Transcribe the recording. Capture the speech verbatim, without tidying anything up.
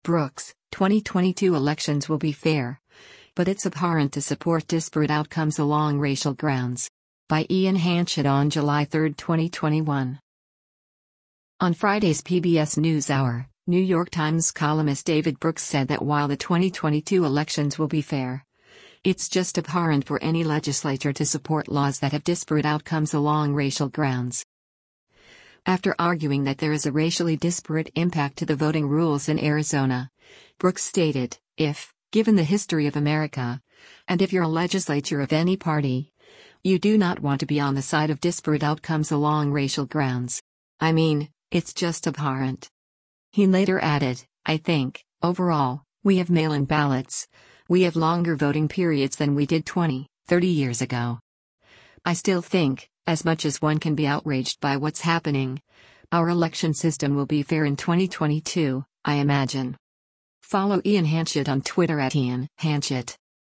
Brooks, twenty twenty-two elections will be fair. But it's abhorrent to support disparate outcomes along racial grounds. By Ian Hanchett on July third, twenty twenty-one. On Friday's P B S NewsHour, New York Times columnist David Brooks said that while the twenty twenty-two elections will be fair, it's just abhorrent for any legislature to support laws that have disparate outcomes along racial grounds. After arguing that there is a racially disparate impact to the voting rules in Arizona, Brooks stated, if, given the history of America, and if you're a legislature of any party, you do not want to be on the side of disparate outcomes along racial grounds. I mean, it's just abhorrent. He later added, I think, overall, we have mail-in ballots. We have longer voting periods than we did twenty, thirty years ago. I still think, as much as one can be outraged by what's happening, our election system will be fair in twenty twenty-two, I imagine. Follow Ian Hanchett on Twitter at Ian Hanchett.